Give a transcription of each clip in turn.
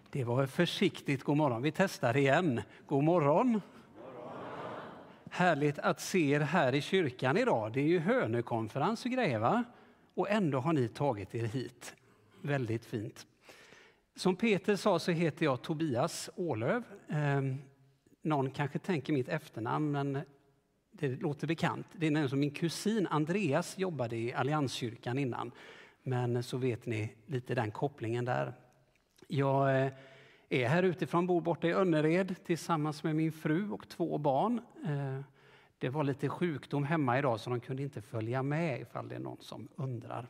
Det var försiktigt god morgon. Vi testar igen. God morgon. Härligt att se er här i kyrkan idag. Det är ju hönökonferens och grejer, va? Och ändå har ni tagit er hit. Väldigt fint. Som Peter sa så heter jag Tobias Ålöv. Någon kanske tänker mitt efternamn, men det låter bekant. Det är nämligen som min kusin Andreas jobbade i Allianskyrkan innan. Men så vet ni lite den kopplingen där. Jag är här utifrån, bor borta i Önnered tillsammans med min fru och 2 barn. Det var lite sjukdom hemma idag så de kunde inte följa med ifall det är någon som undrar.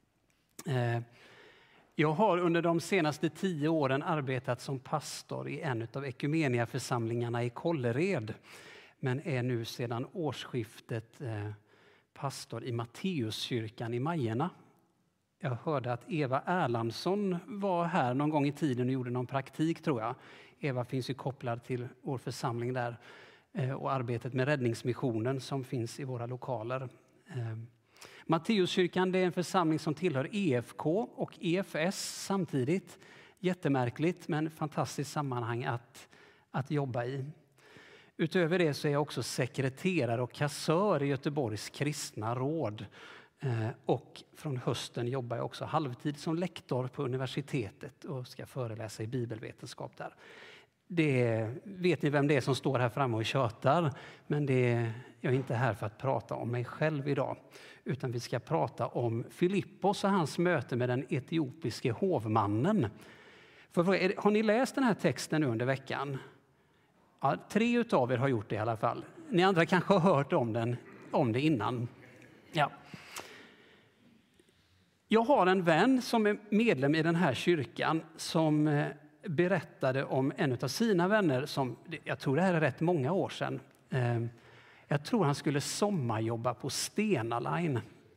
Jag har under de senaste 10 åren arbetat som pastor i en av Ekumeniaförsamlingarna i Kållered. Men är nu sedan årsskiftet pastor i Matteuskyrkan i Majorna. Jag hörde att Eva Erlandsson var här någon gång i tiden och gjorde någon praktik, tror jag. Eva finns ju kopplad till vår församling där och arbetet med räddningsmissionen som finns i våra lokaler. Matteuskyrkan, det är en församling som tillhör EFK och EFS samtidigt. Jättemärkligt men fantastiskt sammanhang att jobba i. Utöver det så är jag också sekreterare och kassör i Göteborgs kristna råd. Och från hösten jobbar jag också halvtid som lektor på universitetet och ska föreläsa i bibelvetenskap där. Det vet ni vem det är som står här framme och tjötar, men jag är inte här för att prata om mig själv idag, utan vi ska prata om Filippos och hans möte med den etiopiske hovmannen. Har ni läst den här texten nu under veckan? Ja, 3 utav er har gjort det i alla fall. Ni andra kanske har hört om det innan. Ja. Jag har en vän som är medlem i den här kyrkan som berättade om en av sina vänner som, jag tror det här är rätt många år sedan. Jag tror han skulle sommarjobba på Stena Line.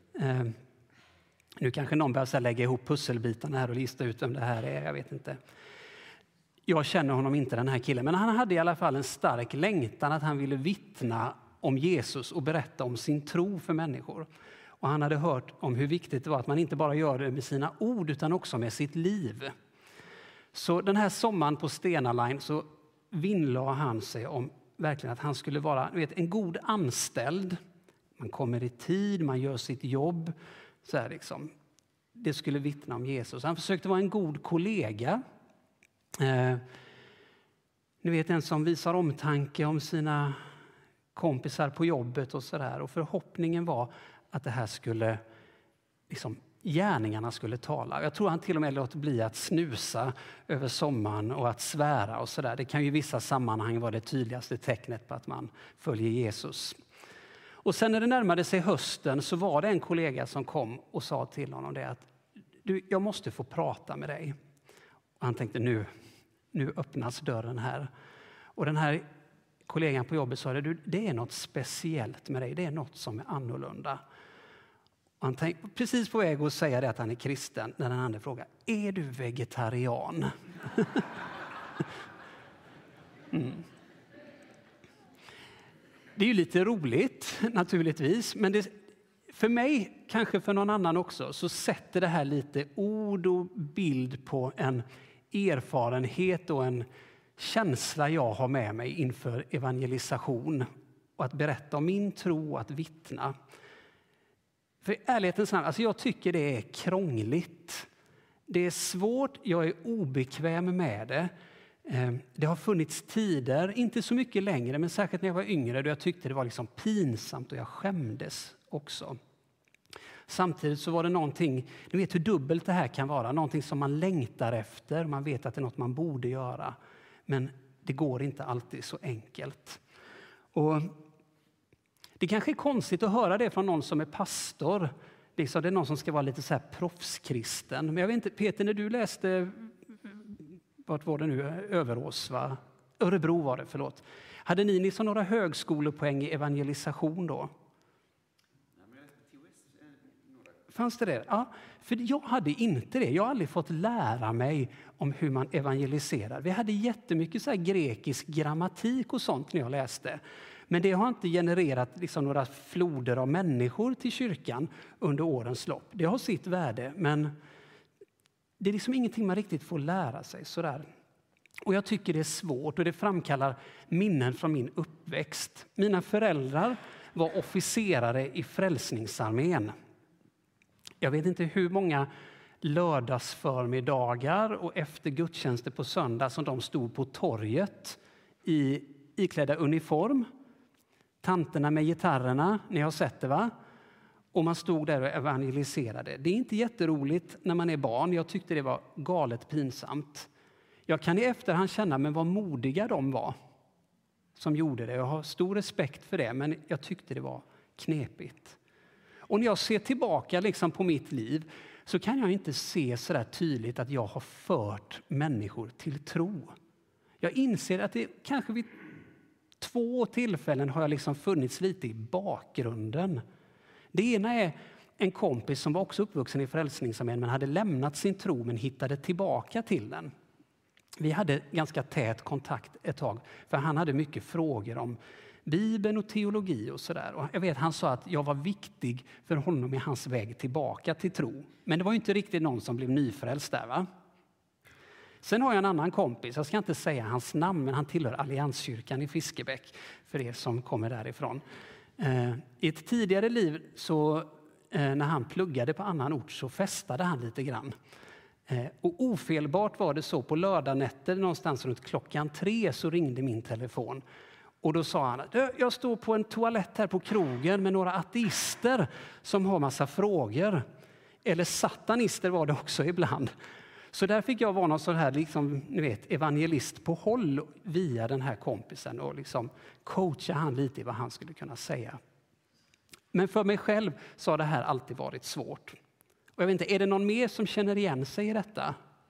Nu kanske någon börjar lägga ihop pusselbitarna här och lista ut vem det här är, jag vet inte. Jag känner honom inte, den här killen, men han hade i alla fall en stark längtan att han ville vittna om Jesus och berätta om sin tro för människor. Och han hade hört om hur viktigt det var att man inte bara gör det med sina ord utan också med sitt liv. Så den här sommaren på Stena Line så vinnlade han sig om verkligen att han skulle vara en god anställd. Man kommer i tid, man gör sitt jobb. Så här liksom. Det skulle vittna om Jesus. Han försökte vara en god kollega. Ni vet, en som visar omtanke om sina kompisar på jobbet och sådär. Och förhoppningen var att det här skulle, gärningarna skulle tala. Jag tror han till och med låter bli att snusa över sommaren och att svära och sådär. Det kan ju i vissa sammanhang vara det tydligaste tecknet på att man följer Jesus. Och sen när det närmade sig hösten så var det en kollega som kom och sa till honom det att jag måste få prata med dig. Och han tänkte nu öppnas dörren här. Och den här kollegan på jobbet sa det är något speciellt med dig, det är något som är annorlunda. Och han tänkte precis på väg att säga det att han är kristen när den andra frågar, är du vegetarian? Det är ju lite roligt naturligtvis, men för mig, kanske för någon annan också, så sätter det här lite ord och bild på en erfarenhet och en känsla jag har med mig inför evangelisation och att berätta om min tro och att vittna. För ärlighetens namn, jag tycker det är krångligt. Det är svårt, jag är obekväm med det. Det har funnits tider, inte så mycket längre, men särskilt när jag var yngre då jag tyckte det var pinsamt och jag skämdes också. Samtidigt så var det någonting, ni vet hur dubbelt det här kan vara, någonting som man längtar efter, man vet att det är något man borde göra. Men det går inte alltid så enkelt. Och det kanske är konstigt att höra det från någon som är pastor. Det är någon som ska vara lite så här proffskristen. Men jag vet inte, Peter, när du läste, vart var det nu? Överås, va? Örebro var det, förlåt. Hade ni några högskolepoäng i evangelisation då? Fanns det? Ja, för jag hade inte det. Jag har aldrig fått lära mig om hur man evangeliserar. Vi hade jättemycket så här grekisk grammatik och sånt när jag läste. Men det har inte genererat några floder av människor till kyrkan under årens lopp. Det har sitt värde, men det är ingenting man riktigt får lära sig sådär Och jag tycker det är svårt och det framkallar minnen från min uppväxt. Mina föräldrar var officerare i Frälsningsarmén. Jag vet inte hur många lördagsförmiddagar och efter gudstjänster på söndag som de stod på torget iklädda uniform. Tanterna med gitarrerna, ni har sett det va? Och man stod där och evangeliserade. Det är inte jätteroligt när man är barn. Jag tyckte det var galet pinsamt. Jag kan i efterhand känna men vad modiga de var som gjorde det. Jag har stor respekt för det, men jag tyckte det var knepigt. Och när jag ser tillbaka liksom på mitt liv så kan jag inte se så där tydligt att jag har fört människor till tro. Jag inser att det kanske vid 2 tillfällen har jag liksom funnits lite i bakgrunden. Det ena är en kompis som var också uppvuxen i Frälsningsarmén men hade lämnat sin tro men hittade tillbaka till den. Vi hade ganska tät kontakt ett tag för han hade mycket frågor om Bibeln och teologi och sådär. Och jag vet han sa att jag var viktig för honom i hans väg tillbaka till tro. Men det var ju inte riktigt någon som blev nyfrälst där va? Sen har jag en annan kompis, jag ska inte säga hans namn men han tillhör Allianskyrkan i Fiskebäck för er som kommer därifrån. I ett tidigare liv så när han pluggade på annan ort så festade han lite grann. Och ofelbart var det så på lördagnätter någonstans runt 3:00 så ringde min telefon. Och då sa han, jag står på en toalett här på krogen med några ateister som har massa frågor. Eller satanister var det också ibland. Så där fick jag vara någon sån här liksom, ni vet, evangelist på håll via den här kompisen och liksom coacha han lite i vad han skulle kunna säga. Men för mig själv så har det här alltid varit svårt. Och jag vet inte, är det någon mer som känner igen sig i detta?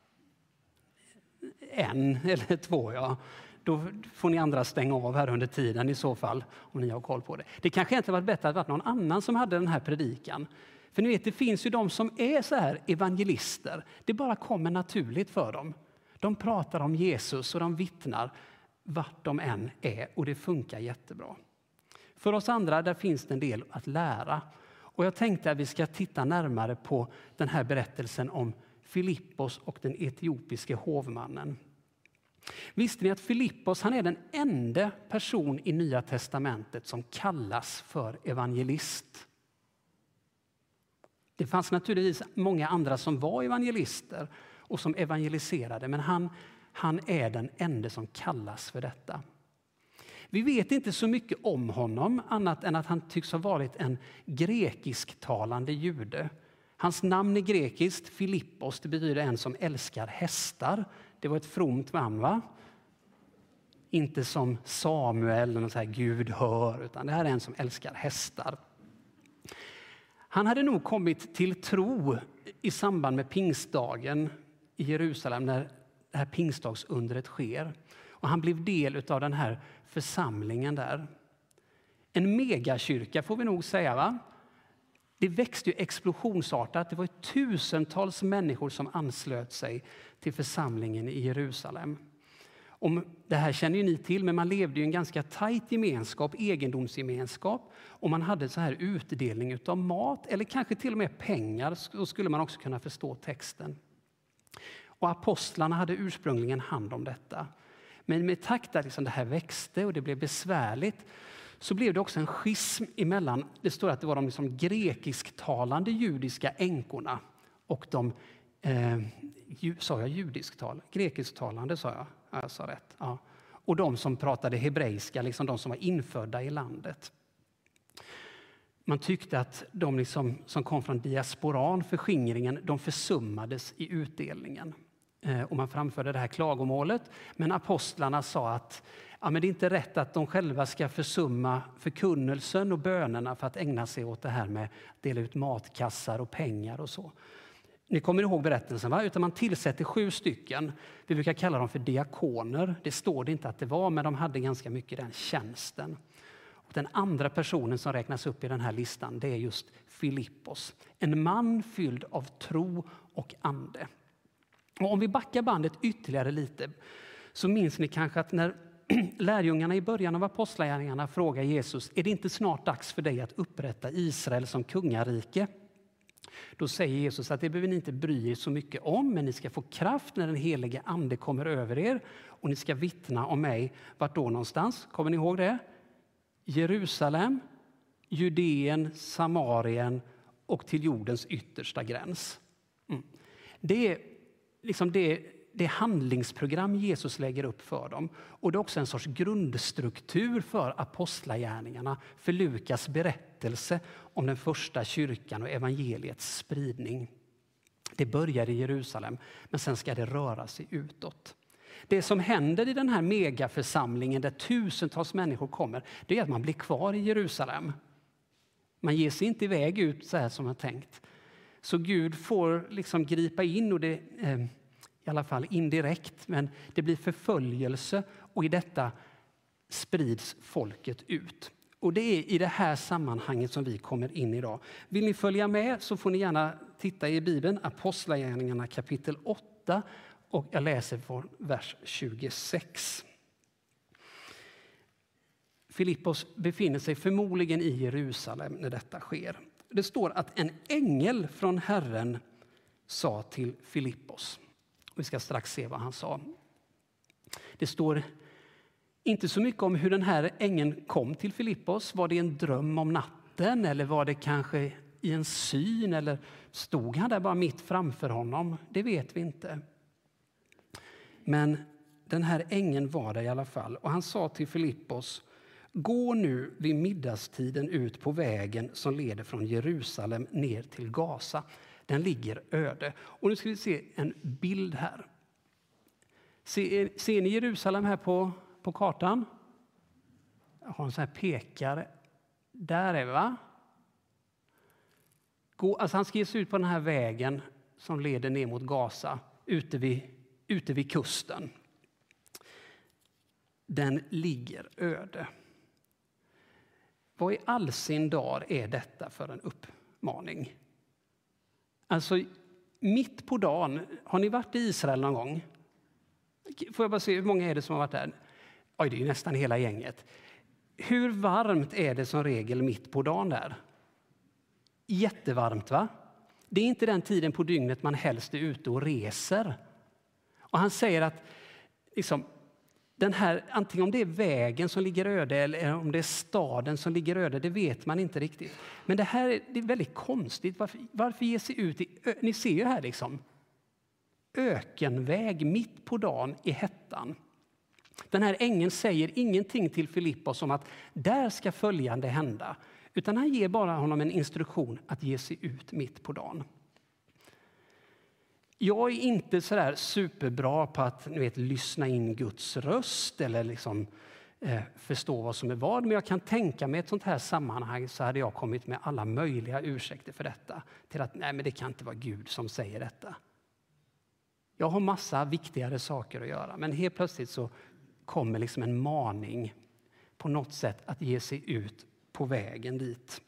1 eller 2, ja. Då får ni andra stänga av här under tiden i så fall, om ni har koll på det. Det kanske inte varit bättre att det var någon annan som hade den här predikan. För ni vet, det finns ju de som är så här evangelister. Det bara kommer naturligt för dem. De pratar om Jesus och de vittnar vart de än är och det funkar jättebra. För oss andra där finns det en del att lära. Och jag tänkte att vi ska titta närmare på den här berättelsen om Filippos och den etiopiske hovmannen. Visste ni att Filippos han är den enda person i Nya testamentet som kallas för evangelist? Det fanns naturligtvis många andra som var evangelister och som evangeliserade, men han är den enda som kallas för detta. Vi vet inte så mycket om honom annat än att han tycks ha varit en grekisktalande jude. Hans namn är grekiskt, Filippos, det betyder en som älskar hästar. Det var ett fromt namn va? Inte som Samuel eller något så här Gud hör, utan det här är en som älskar hästar. Han hade nog kommit till tro i samband med pingstdagen i Jerusalem när det här pingstdagsundret sker. Och han blev del av den här församlingen där. En megakyrka får vi nog säga va? Det växte ju explosionsartat. Det var tusentals människor som anslöt sig till församlingen i Jerusalem. Det här känner ju ni till, men man levde i en ganska tajt gemenskap, egendomsgemenskap. Och man hade så här utdelning av mat eller kanske till och med pengar, så skulle man också kunna förstå texten. Och apostlarna hade ursprungligen hand om detta. Men med takt att liksom det här växte och det blev besvärligt så blev det också en schism emellan. Det står att det var de liksom grekisktalande judiska änkorna och de, sa jag judisktalande? Grekisktalande sa jag. Ja, jag sa rätt. Ja. Och de som pratade hebreiska, liksom de som var infödda i landet. Man tyckte att de liksom, som kom från diasporan, förskingringen, de försummades i utdelningen. Och man framförde det här klagomålet. Men apostlarna sa att ja, men det är inte rätt att de själva ska försumma förkunnelsen och bönerna för att ägna sig åt det här med att dela ut matkassar och pengar och så. Ni kommer ihåg berättelsen va? Utan man tillsätter 7 stycken. Vi brukar kalla dem för diakoner. Det står det inte att det var, men de hade ganska mycket den tjänsten. Och den andra personen som räknas upp i den här listan, det är just Filippos. En man fylld av tro och ande. Och om vi backar bandet ytterligare lite så minns ni kanske att när lärjungarna i början av apostlagärningarna frågar Jesus, är det inte snart dags för dig att upprätta Israel som kungarike? Då säger Jesus att det behöver ni inte bry er så mycket om, men ni ska få kraft när den helige ande kommer över er och ni ska vittna om mig. Vart då någonstans? Kommer ni ihåg det? Jerusalem, Judeen, Samarien och till jordens yttersta gräns. Det är liksom det handlingsprogram Jesus lägger upp för dem. Och det är också en sorts grundstruktur för apostlagärningarna, för Lukas berättelse om den första kyrkan och evangeliets spridning. Det börjar i Jerusalem, men sen ska det röra sig utåt. Det som händer i den här megaförsamlingen där tusentals människor kommer, det är att man blir kvar i Jerusalem. Man ger sig inte iväg ut så här som man tänkt. Så Gud får liksom gripa in, och det i alla fall indirekt, men det blir förföljelse och i detta sprids folket ut. Och det är i det här sammanhanget som vi kommer in idag. Vill ni följa med så får ni gärna titta i Bibeln, Apostlagärningarna kapitel 8, och jag läser från vers 26. Filippos befinner sig förmodligen i Jerusalem när detta sker. Det står att en ängel från Herren sa till Filippos. Vi ska strax se vad han sa. Det står inte så mycket om hur den här ängeln kom till Filippos. Var det en dröm om natten eller var det kanske i en syn eller stod han där bara mitt framför honom? Det vet vi inte. Men den här ängeln var där i alla fall, och han sa till Filippos: gå nu vid middagstiden ut på vägen som leder från Jerusalem ner till Gaza. Den ligger öde. Och nu ska vi se en bild här. Ser ni Jerusalem här på kartan? Jag har en sån här pekare. Där är vi, va? Alltså han ska ge sig ut på den här vägen som leder ner mot Gaza, ute vid kusten. Den ligger öde. Vad i all sin dar är detta för en uppmaning? Alltså mitt på dagen, har ni varit i Israel någon gång? Får jag bara se hur många är det som har varit där? Oj, det är ju nästan hela gänget. Hur varmt är det som regel mitt på dagen där? Jättevarmt, va? Det är inte den tiden på dygnet man helst är ute och reser. Och han säger att liksom, den här, antingen om det är vägen som ligger öde eller om det är staden som ligger öde, det vet man inte riktigt. Men det här det är väldigt konstigt. Varför ge sig ut ni ser ju här liksom ökenväg mitt på dagen i hettan. Den här ängeln säger ingenting till Filippos om att där ska följande hända, utan han ger bara honom en instruktion att ge sig ut mitt på dagen. Jag är inte så där superbra på att lyssna in Guds röst eller liksom, förstå vad som är vad. Men jag kan tänka mig ett sånt här sammanhang så hade jag kommit med alla möjliga ursäkter för detta. Till att nej, men det kan inte vara Gud som säger detta. Jag har massa viktigare saker att göra. Men helt plötsligt så kommer liksom en maning på något sätt att ge sig ut på vägen dit.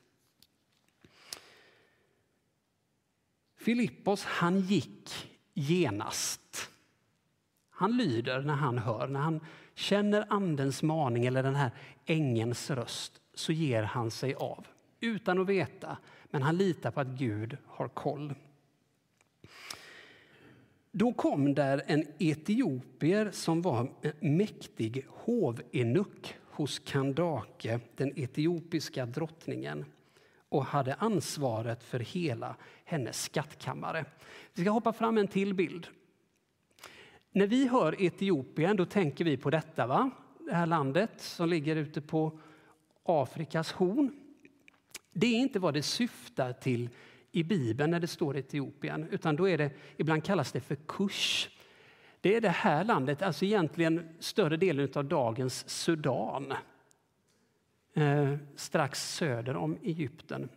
Filippos, han gick genast. Han lyder när han hör, när han känner andens maning eller den här ängelns röst, så ger han sig av. Utan att veta, men han litar på att Gud har koll. Då kom där en etiopier som var en mäktig hovenuck hos Kandake, den etiopiska drottningen, och hade ansvaret för hela hennes skattkammare. Vi ska hoppa fram en till bild. När vi hör Etiopien, då tänker vi på detta, va? Det här landet som ligger ute på Afrikas horn. Det är inte vad det syftar till i Bibeln när det står Etiopien, utan då är det, ibland kallas det för Kush. Det är det här landet, alltså egentligen större delen av dagens Sudan. Strax söder om Egypten.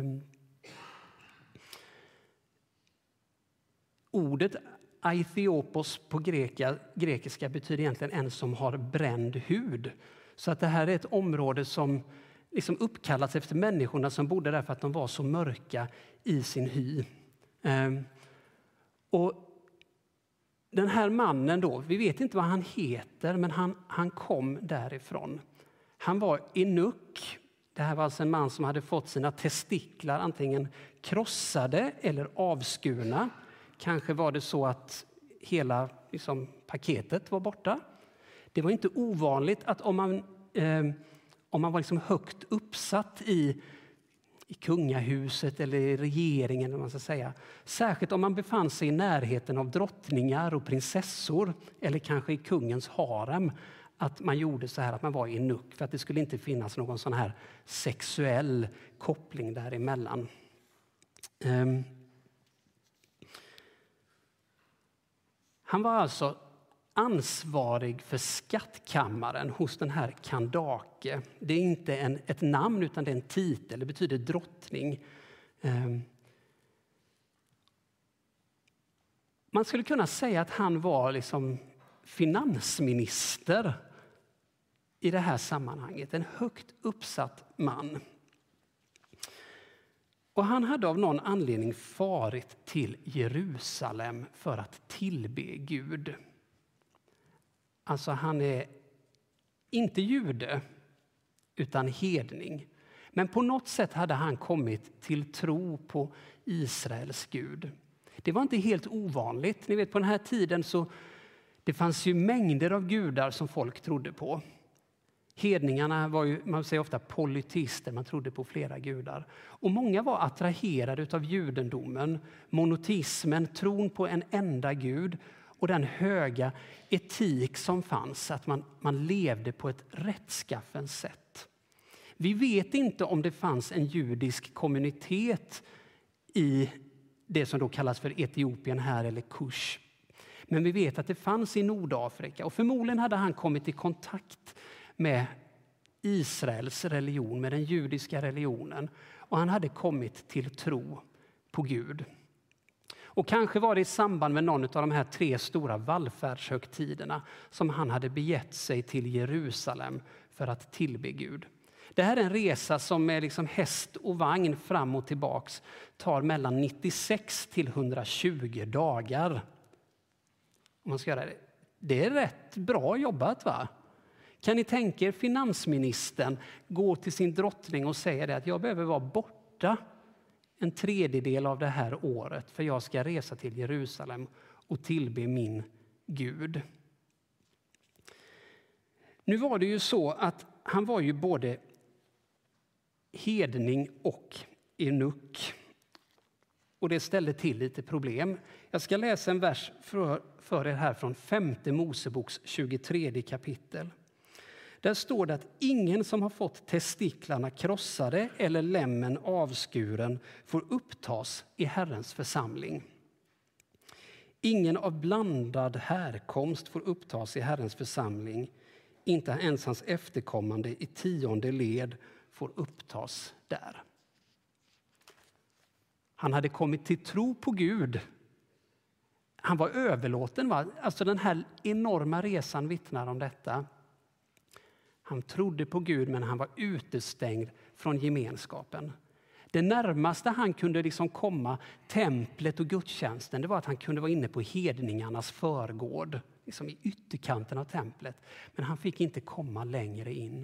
Ordet Aithiopos på grekiska betyder egentligen en som har bränd hud. Så att det här är ett område som liksom uppkallats efter människorna som bodde där för att de var så mörka i sin hy. Och den här mannen då, vi vet inte vad han heter, men han kom därifrån. Han var enuck, Det här var alltså en man som hade fått sina testiklar antingen krossade eller avskurna. Kanske var det så att hela paketet var borta. Det var inte ovanligt att om man var högt uppsatt i kungahuset eller i regeringen, om man ska säga. Särskilt om man befann sig i närheten av drottningar och prinsessor eller kanske i kungens harem, att man gjorde så här att man var eunuck för att det skulle inte finnas någon sån här sexuell koppling däremellan. Han var alltså ansvarig för skattkammaren hos den här Kandake. Det är inte ett namn utan det är en titel, det betyder drottning. Man skulle kunna säga att han var finansminister i det här sammanhanget, en högt uppsatt man. Och han hade av någon anledning farit till Jerusalem för att tillbe Gud. Alltså han är inte jude utan hedning. Men på något sätt hade han kommit till tro på Israels Gud. Det var inte helt ovanligt. Ni vet, på den här tiden så det fanns ju mängder av gudar som folk trodde på. Hedningarna var ju, man säger ofta, polyteister, man trodde på flera gudar. Och många var attraherade av judendomen, monoteismen, tron på en enda gud och den höga etik som fanns, att man levde på ett rättskaffen sätt. Vi vet inte om det fanns en judisk kommunitet i det som då kallas för Etiopien här eller Kush. Men vi vet att det fanns i Nordafrika och förmodligen hade han kommit i kontakt med Israels religion, med den judiska religionen. Och han hade kommit till tro på Gud. Och kanske var det i samband med någon av de här 3 stora vallfärdshögtiderna som han hade begett sig till Jerusalem för att tillbe Gud. Det här är en resa som med häst och vagn fram och tillbaks tar mellan 96 till 120 dagar. Om man ska göra det. Det är rätt bra jobbat, va? Kan ni tänka er finansministern går till sin drottning och säger att jag behöver vara borta en tredjedel av det här året för jag ska resa till Jerusalem och tillbe min Gud. Nu var det ju så att han var ju både hedning och eunuck. Och det ställde till lite problem. Jag ska läsa en vers för er här från 5:e Moseboks 23 kapitel. Där står det att ingen som har fått testiklarna krossade eller lämmen avskuren får upptas i Herrens församling. Ingen av blandad härkomst får upptas i Herrens församling. Inte ens hans efterkommande i 10:e led får upptas där. Han hade kommit till tro på Gud. Han var överlåten. Va? Alltså den här enorma resan vittnar om detta. Han trodde på Gud men han var utestängd från gemenskapen. Det närmaste han kunde komma templet och gudstjänsten, det var att han kunde vara inne på hedningarnas förgård. I ytterkanten av templet. Men han fick inte komma längre in.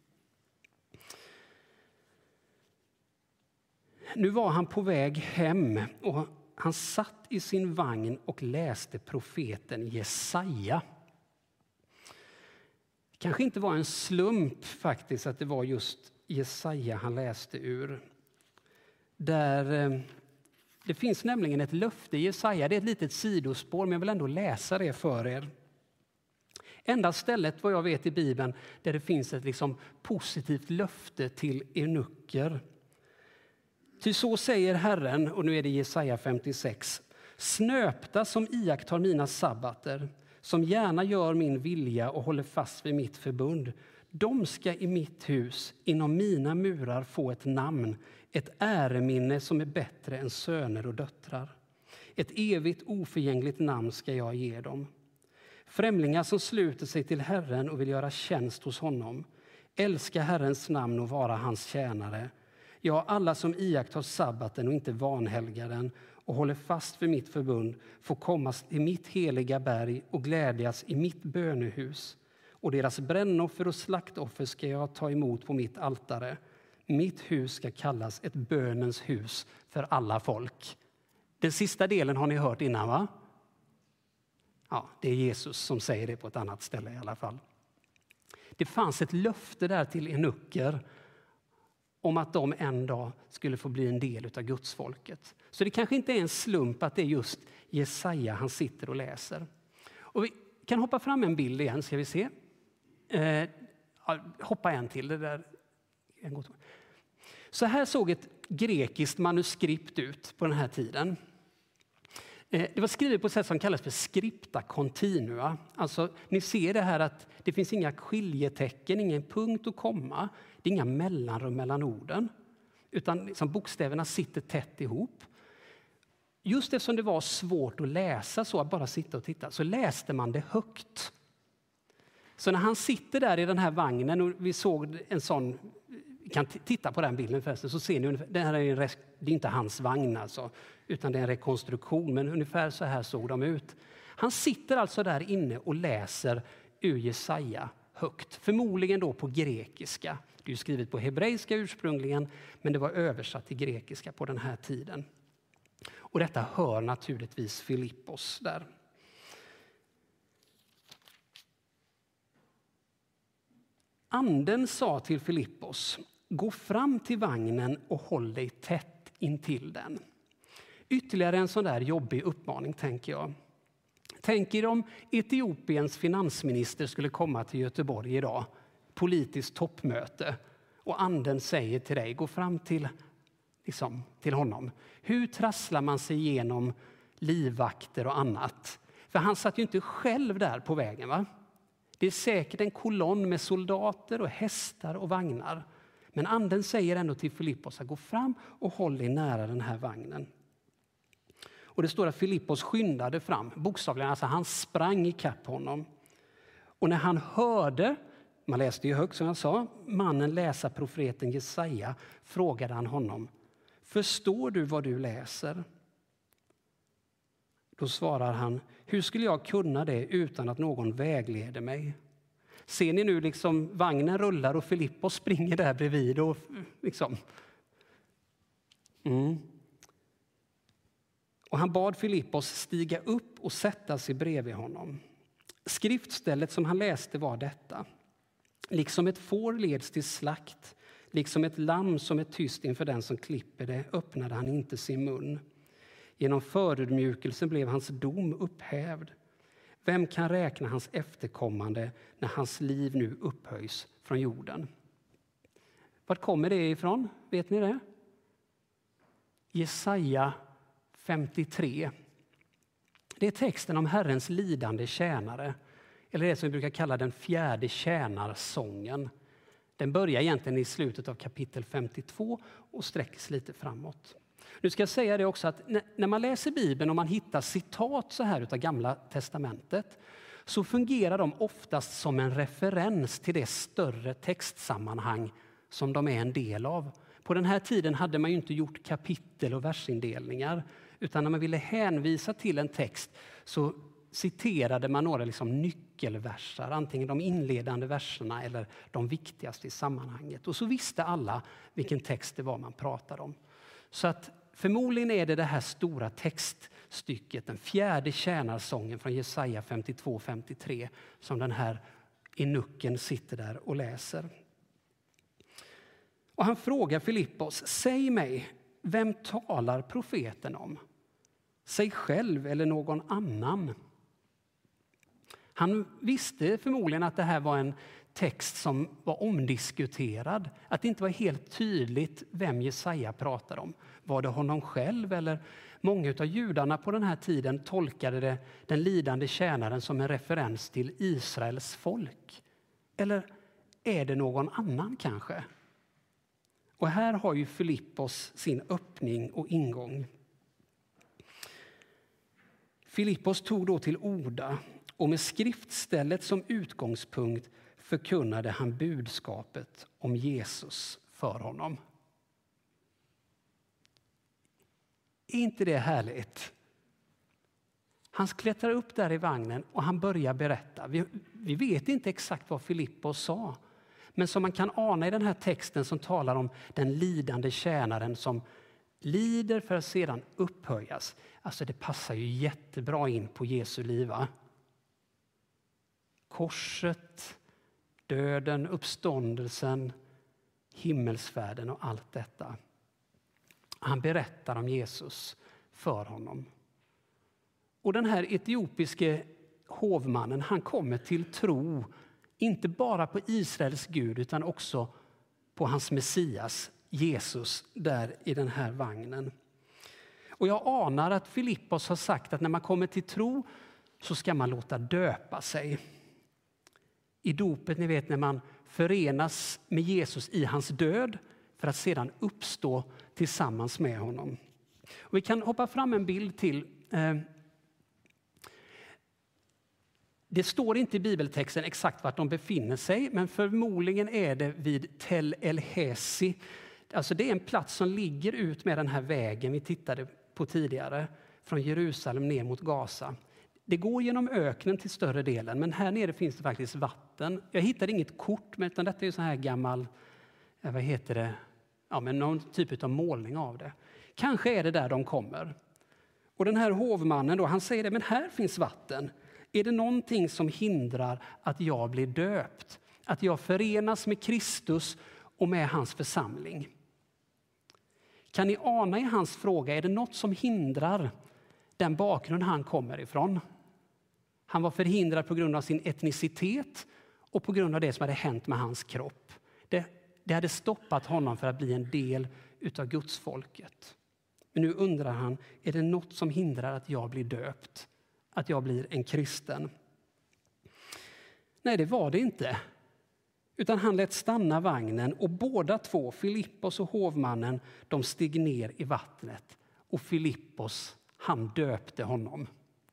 Nu var han på väg hem och han satt i sin vagn och läste profeten Jesaja. Det kanske inte var en slump faktiskt att det var just Jesaja han läste ur. Det finns nämligen ett löfte i Jesaja, det är ett litet sidospår men jag vill ändå läsa det för er. Enda stället vad jag vet i Bibeln där det finns ett positivt löfte till eunucker. Ty så säger Herren, och nu är det Jesaja 56. Snöpta som iakttar mina sabbater, som gärna gör min vilja och håller fast vid mitt förbund. De ska i mitt hus, inom mina murar, få ett namn, ett äreminne som är bättre än söner och döttrar. Ett evigt oförgängligt namn ska jag ge dem. Främlingar som sluter sig till Herren och vill göra tjänst hos honom. Älska Herrens namn och vara hans tjänare. Ja, alla som iakttar sabbaten och inte vanhelgar den och håller fast vid mitt förbund får komma till mitt heliga berg och glädjas i mitt bönehus. Och deras brännoffer och slaktoffer ska jag ta emot på mitt altare. Mitt hus ska kallas ett bönens hus för alla folk. Den sista delen har ni hört innan, va? Ja, det är Jesus som säger det på ett annat ställe i alla fall. Det fanns ett löfte där till eunucker om att de en dag skulle få bli en del av Guds folket. Så det kanske inte är en slump att det är just Jesaja han sitter och läser. Och vi kan hoppa fram en bild igen, ska vi se. Hoppa en till. Det där. Så här såg ett grekiskt manuskript ut på den här tiden. Det var skrivet på ett sätt som kallas för scripta continua. Alltså, ni ser det här att det finns inga skiljetecken, ingen punkt och komma. Det är inga mellanrum mellan orden. Utan liksom bokstäverna sitter tätt ihop. Just eftersom det var svårt att läsa så, att bara sitta och titta, så läste man det högt. Så när han sitter där i den här vagnen, och vi såg en sån, vi kan titta på den bilden förresten, så ser ni, det här är det är inte hans vagn alltså, utan det är en rekonstruktion, men ungefär så här såg de ut. Han sitter alltså där inne och läser ur Jesaja högt, förmodligen då på grekiska. Det är ju skrivet på hebreiska ursprungligen, men det var översatt till grekiska på den här tiden. Och detta hör naturligtvis Filippos där. Anden sa till Filippos: gå fram till vagnen och håll dig tätt intill den. Ytterligare en sån där jobbig uppmaning, tänker jag. Tänk er om Etiopiens finansminister skulle komma till Göteborg idag, politiskt toppmöte, och anden säger till dig: gå fram till honom. Hur trasslar man sig igenom livvakter och annat? För han satt ju inte själv där på vägen, va? Det är säkert en kolonn med soldater och hästar och vagnar. Men anden säger ändå till Filippos att gå fram och håll dig nära den här vagnen. Och det står att Filippos skyndade fram. Bokstavligen, alltså han sprang ikapp honom. Och när han hörde, man läste ju högt som jag sa, mannen läsa profeten Jesaja, frågade han honom: förstår du vad du läser? Då svarar han: hur skulle jag kunna det utan att någon vägleder mig? Ser ni nu liksom vagnen rullar och Filippos springer där bredvid och liksom. Och han bad Filippos stiga upp och sätta sig bredvid honom. Skriftstället som han läste var detta: liksom ett får leds till slakt, liksom ett lamm som är tyst inför den som klipper det, öppnade han inte sin mun. Genom förödmjukelsen blev hans dom upphävd. Vem kan räkna hans efterkommande när hans liv nu upphöjs från jorden? Vart kommer det ifrån? Vet ni det? Jesaja 53. Det är texten om Herrens lidande tjänare, eller det som vi brukar kalla den fjärde tjänarsången. Den börjar egentligen i slutet av kapitel 52 och sträcker sig lite framåt. Nu ska jag säga det också att när man läser Bibeln och man hittar citat så här utav Gamla testamentet, så fungerar de oftast som en referens till det större textsammanhang som de är en del av. På den här tiden hade man ju inte gjort kapitel- och versindelningar, utan när man ville hänvisa till en text så citerade man några nyckelversar, antingen de inledande verserna eller de viktigaste i sammanhanget. Och så visste alla vilken text det var man pratade om. Så att förmodligen är det här stora textstycket, den fjärde tjänarsången från Jesaja 52-53, som den här eunucken sitter där och läser. Och han frågar Filippos: säg mig, vem talar profeten om? Sig själv eller någon annan? Han visste förmodligen att det här var en text som var omdiskuterad. Att det inte var helt tydligt vem Jesaja pratade om. Var det honom själv? Eller många av judarna på den här tiden tolkade det, den lidande tjänaren, som en referens till Israels folk. Eller är det någon annan kanske? Och här har ju Filippos sin öppning och ingång. Filippos tog då till orda, och med skriftstället som utgångspunkt förkunnade han budskapet om Jesus för honom. Är inte det härligt? Han klättrar upp där i vagnen och han börjar berätta. Vi vet inte exakt vad Filippos sa, men som man kan ana i den här texten som talar om den lidande tjänaren som lider för att sedan upphöjas. Alltså det passar ju jättebra in på Jesu liv, va? Korset, döden, uppståndelsen, himmelsfärden och allt detta. Han berättar om Jesus för honom. Och den här etiopiske hovmannen, han kommer till tro inte bara på Israels Gud utan också på hans Messias, Jesus, där i den här vagnen. Och jag anar att Filippos har sagt att när man kommer till tro så ska man låta döpa sig. I dopet, ni vet, när man förenas med Jesus i hans död för att sedan uppstå tillsammans med honom. Och vi kan hoppa fram en bild till. Det står inte i bibeltexten exakt vart de befinner sig, men förmodligen är det vid Tel El-Hesi. Alltså det är en plats som ligger ut med den här vägen vi tittade på tidigare, från Jerusalem ner mot Gaza. Det går genom öknen till större delen, men här nere finns det faktiskt vatten. Jag hittade inget kort, men utan detta är så här gammal, vad heter det? Ja, men någon typ av målning av det. Kanske är det där de kommer. Och den här hovmannen då, han säger det, men här finns vatten. Är det någonting som hindrar att jag blir döpt? Att jag förenas med Kristus och med hans församling? Kan ni ana i hans fråga, är det något som hindrar den bakgrund han kommer ifrån? Han var förhindrad på grund av sin etnicitet och på grund av det som hade hänt med hans kropp. Det hade stoppat honom för att bli en del utav Guds folket. Men nu undrar han, är det något som hindrar att jag blir döpt? Att jag blir en kristen? Nej, det var det inte. Utan han lät stanna vagnen och båda två, Filippos och hovmannen, de steg ner i vattnet. Och Filippos, han döpte honom.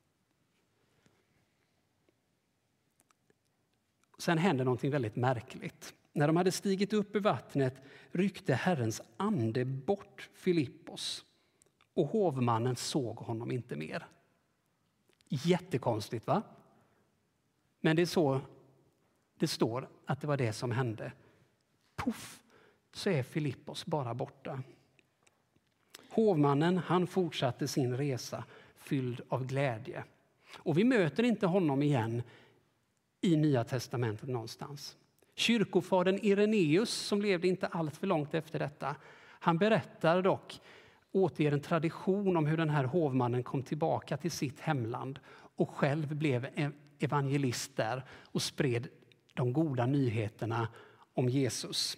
Sen hände någonting väldigt märkligt. När de hade stigit upp i vattnet ryckte Herrens ande bort Filippos. Och hovmannen såg honom inte mer. Jättekonstigt, va? Men det är så det står att det var det som hände. Puff, så är Filippos bara borta. Hovmannen, han fortsatte sin resa fylld av glädje. Och vi möter inte honom igen i Nya testamentet någonstans. Kyrkofadern Ireneus, som levde inte allt för långt efter detta, han berättar dock, återger en tradition om hur den här hovmannen kom tillbaka till sitt hemland och själv blev en evangelist där och spred de goda nyheterna om Jesus.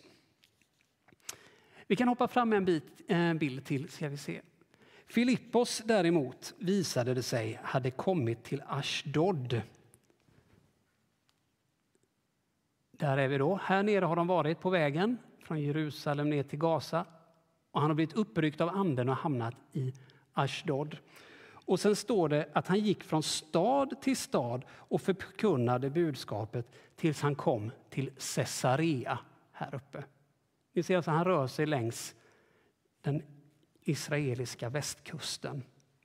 Vi kan hoppa fram en bild till, ska vi se. Filippos däremot, visade det sig, hade kommit till Ashdod. Där är vi då. Här nere har de varit på vägen från Jerusalem ner till Gaza. Och han har blivit uppryckt av anden och hamnat i Ashdod. Och sen står det att han gick från stad till stad och förkunnade budskapet tills han kom till Caesarea här uppe. Ni ser alltså han rör sig längs den israeliska västkusten.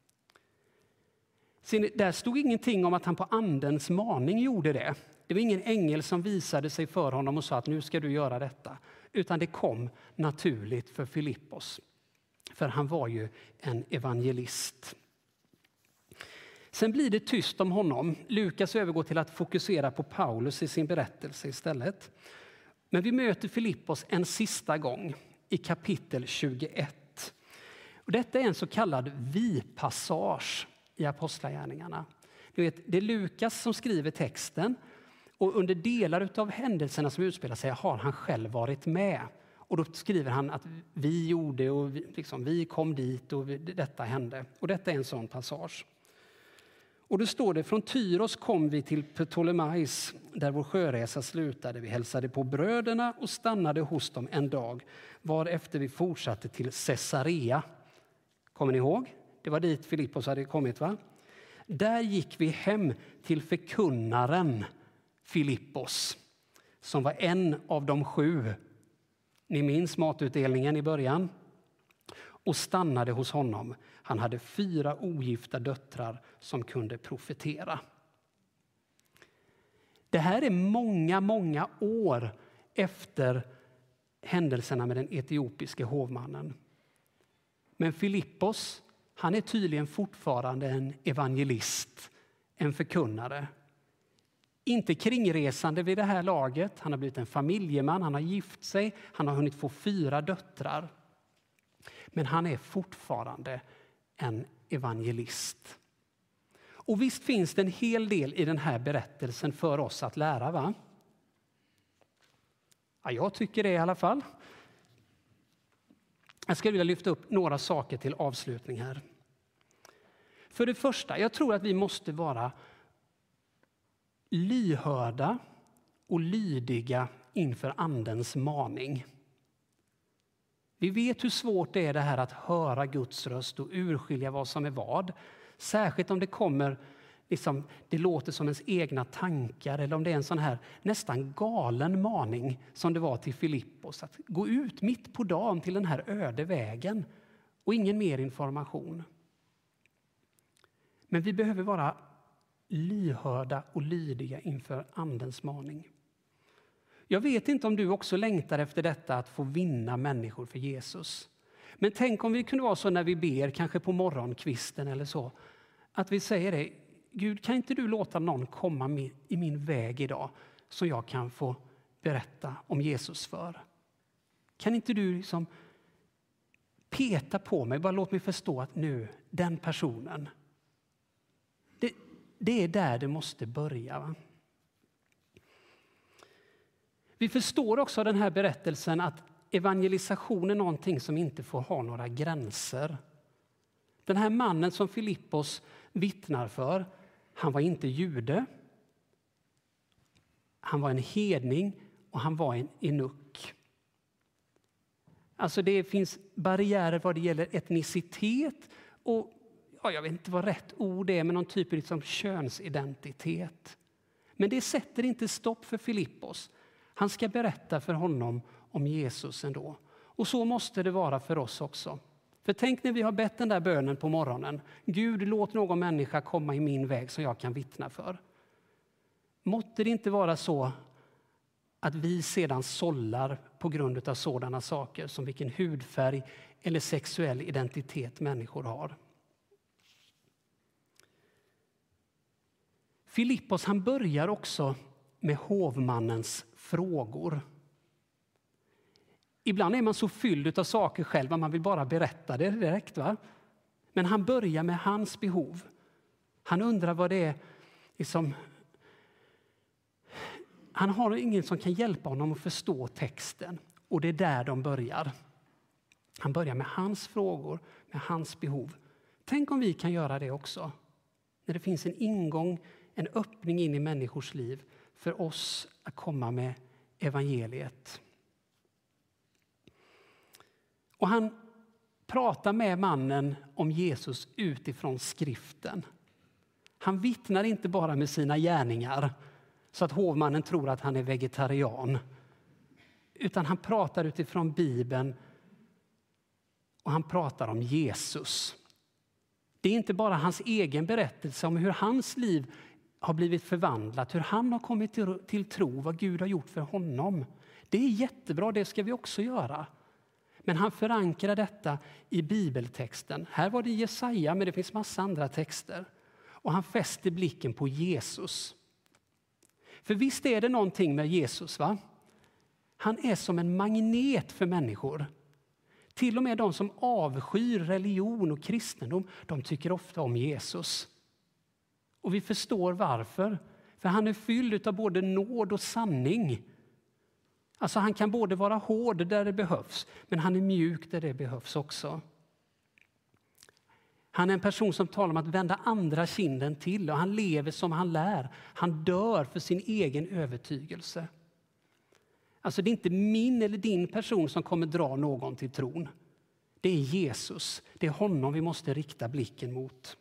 Där stod ingenting om att han på andens maning gjorde det. Det var ingen ängel som visade sig för honom och sa att nu ska du göra detta. Utan det kom naturligt för Filippos. För han var ju en evangelist. Sen blir det tyst om honom. Lukas övergår till att fokusera på Paulus i sin berättelse istället. Men vi möter Filippos en sista gång i kapitel 21. Och detta är en så kallad vi-passage i Apostlagärningarna. Ni vet, det är Lukas som skriver texten. Och under delar av händelserna som utspelar sig har han själv varit med. Och då skriver han att vi gjorde och vi kom dit och detta hände. Och detta är en sån passage. Och då står det, från Tyros kom vi till Ptolemais där vår sjöresa slutade. Vi hälsade på bröderna och stannade hos dem en dag. Varefter vi fortsatte till Caesarea. Kommer ni ihåg? Det var dit Filippos hade kommit, va? Där gick vi hem till förkunnaren Filippos, som var en av de 7. Ni minns matutdelningen i början. Och stannade hos honom. Han hade 4 ogifta döttrar som kunde profetera. Det här är många, många år efter händelserna med den etiopiske hovmannen. Men Filippos, han är tydligen fortfarande en evangelist, en förkunnare. Inte kringresande vid det här laget. Han har blivit en familjeman, han har gift sig, han har hunnit få 4 döttrar. Men han är fortfarande en evangelist. Och visst finns det en hel del i den här berättelsen för oss att lära, va? Ja, jag tycker det i alla fall. Jag skulle vilja lyfta upp några saker till avslutning här. För det första, jag tror att vi måste vara lyhörda och lydiga inför andens maning. Vi vet hur svårt det är det här att höra Guds röst och urskilja vad som är vad. Särskilt om det kommer, det låter som ens egna tankar eller om det är en sån här nästan galen maning som det var till Filippos. Att gå ut mitt på dagen till den här öde vägen och ingen mer information. Men vi behöver vara lyhörda och lydiga inför andens maning. Jag vet inte om du också längtar efter detta att få vinna människor för Jesus. Men tänk om vi kunde vara så när vi ber, kanske på morgonkvisten eller så, att vi säger det: Gud, kan inte du låta någon komma i min väg idag så jag kan få berätta om Jesus för? Kan inte du peta på mig, bara låt mig förstå att nu, den personen. Det är där det måste börja, va? Vi förstår också av den här berättelsen att evangelisation är någonting som inte får ha några gränser. Den här mannen som Filippos vittnar för, han var inte jude. Han var en hedning och han var en eunuck. Alltså det finns barriärer vad det gäller etnicitet och jag vet inte vad rätt ord är, men någon typ av könsidentitet. Men det sätter inte stopp för Filippos. Han ska berätta för honom om Jesus ändå. Och så måste det vara för oss också. För tänk när vi har bett den där bönen på morgonen. Gud, låt någon människa komma i min väg som jag kan vittna för. Måtte det inte vara så att vi sedan sållar på grund av sådana saker som vilken hudfärg eller sexuell identitet människor har. Filippos, han börjar också med hovmannens frågor. Ibland är man så fylld av saker själv att man vill bara berätta det direkt, va? Men han börjar med hans behov. Han undrar vad det är han har ingen som kan hjälpa honom att förstå texten. Och det är där de börjar. Han börjar med hans frågor, med hans behov. Tänk om vi kan göra det också. När det finns en ingång, en öppning in i människors liv för oss att komma med evangeliet. Och han pratar med mannen om Jesus utifrån skriften. Han vittnar inte bara med sina gärningar så att hovmannen tror att han är vegetarian. Utan han pratar utifrån Bibeln och han pratar om Jesus. Det är inte bara hans egen berättelse om hur hans liv har blivit förvandlat, hur han har kommit till tro, vad Gud har gjort för honom. Det är jättebra, det ska vi också göra. Men han förankrar detta i bibeltexten. Här var det Jesaja, men det finns massa andra texter. Och han fäster blicken på Jesus. För visst är det någonting med Jesus, va? Han är som en magnet för människor. Till och med de som avskyr religion och kristendom, de tycker ofta om Jesus. Och vi förstår varför. För han är fylld av både nåd och sanning. Alltså han kan både vara hård där det behövs, men han är mjuk där det behövs också. Han är en person som talar om att vända andra kinden till och han lever som han lär. Han dör för sin egen övertygelse. Alltså det är inte min eller din person som kommer dra någon till tron. Det är Jesus. Det är honom vi måste rikta blicken mot.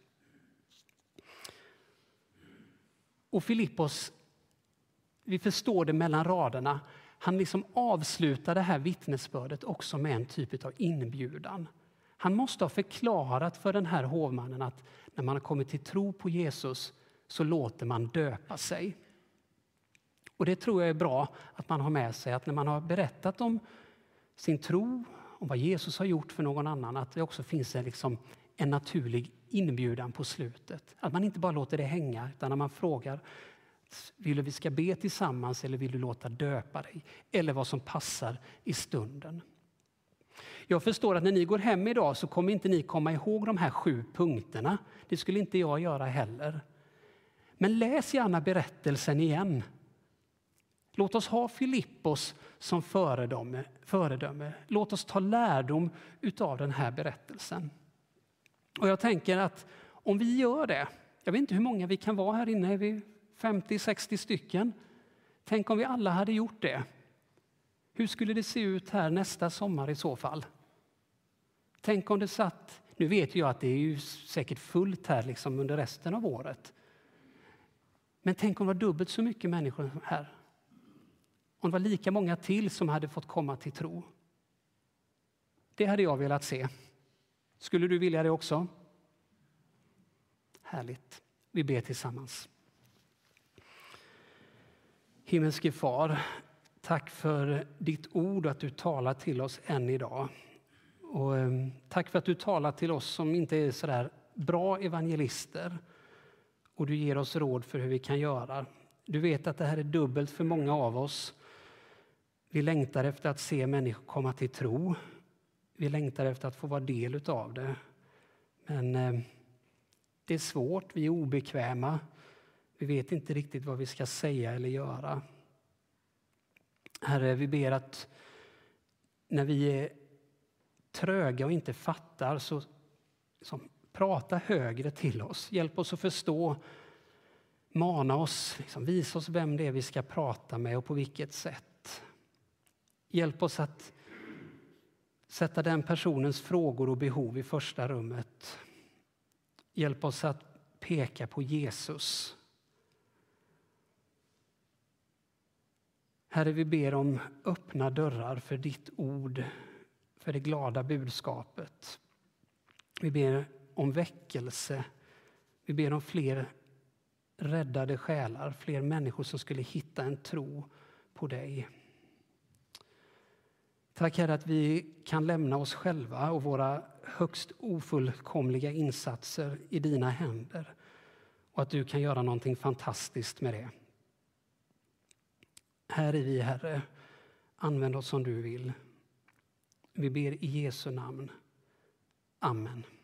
Och Filippos, vi förstår det mellan raderna. Han avslutar det här vittnesbördet också med en typ av inbjudan. Han måste ha förklarat för den här hovmannen att när man har kommit till tro på Jesus så låter man döpa sig. Och det tror jag är bra att man har med sig, att när man har berättat om sin tro, om vad Jesus har gjort för någon annan, att det också finns en naturlig inbjudan på slutet. Att man inte bara låter det hänga, utan när man frågar, vill du vi ska be tillsammans eller vill du låta döpa dig? Eller vad som passar i stunden. Jag förstår att när ni går hem idag så kommer inte ni komma ihåg de här 7 punkterna. Det skulle inte jag göra heller. Men läs gärna berättelsen igen. Låt oss ha Filippos som föredöme. Låt oss ta lärdom av den här berättelsen. Och jag tänker att om vi gör det, jag vet inte hur många vi kan vara här inne, är vi 50-60 stycken. Tänk om vi alla hade gjort det. Hur skulle det se ut här nästa sommar i så fall? Tänk om det satt, nu vet jag att det är ju säkert fullt här under resten av året. Men tänk om det var dubbelt så mycket människor här. Om det var lika många till som hade fått komma till tro. Det hade jag velat se. Skulle du vilja det också? Härligt. Vi ber tillsammans. Himmelske far, tack för ditt ord och att du talar till oss än idag. Och tack för att du talar till oss som inte är så där bra evangelister. Och du ger oss råd för hur vi kan göra. Du vet att det här är dubbelt för många av oss. Vi längtar efter att se människor komma till tro. Vi längtar efter att få vara del av det. Men det är svårt, vi är obekväma. Vi vet inte riktigt vad vi ska säga eller göra. Herre, vi ber att när vi är tröga och inte fattar så prata högre till oss. Hjälp oss att förstå, mana oss, visa oss vem det är vi ska prata med och på vilket sätt. Hjälp oss att sätta den personens frågor och behov i första rummet. Hjälp oss att peka på Jesus. Herre, vi ber om öppna dörrar för ditt ord, för det glada budskapet. Vi ber om väckelse. Vi ber om fler räddade själar, fler människor som skulle hitta en tro på dig. Tack Herre att vi kan lämna oss själva och våra högst ofullkomliga insatser i dina händer. Och att du kan göra någonting fantastiskt med det. Här är vi, Herre. Använd oss som du vill. Vi ber i Jesu namn. Amen.